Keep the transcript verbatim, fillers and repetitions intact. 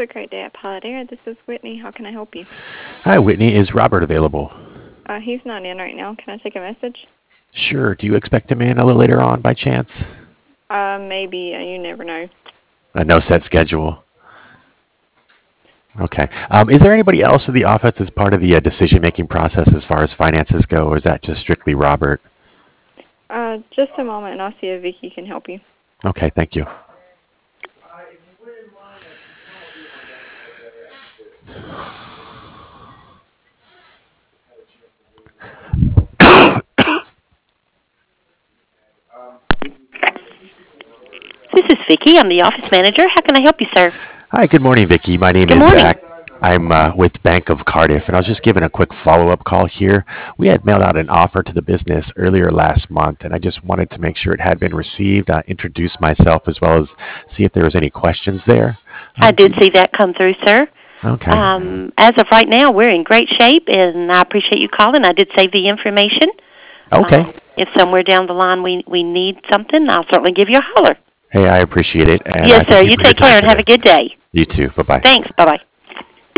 a great day at Pilot Air. This is Whitney. How can I help you? Hi, Whitney. Is Robert available? Uh, he's not in right now. Can I take a message? Sure. Do you expect him in a little later on by chance? Uh, maybe. Uh, you never know. A no set schedule. Okay. Um, is there anybody else in the office as part of the uh, decision-making process as far as finances go, or is that just strictly Robert? Uh, just a moment, and I'll see if Vicky can help you. Okay, thank you. This is Vicki. I'm the office manager. How can I help you, sir? Hi, good morning, Vicki. My name Good is morning. Zach. I'm uh, with Bank of Cardiff, and I was just giving a quick follow-up call here. We had mailed out an offer to the business earlier last month, and I just wanted to make sure it had been received, uh, introduce myself, as well as see if there was any questions there. I did see that come through, sir. Okay. Um, as of right now, we're in great shape, and I appreciate you calling. I did save the information. Okay. Um, if somewhere down the line we, we need something, I'll certainly give you a holler. Hey, I appreciate it. And Yes, I sir. thank You for your take care time and have a today. good day. You too. Bye-bye. Thanks. Bye-bye.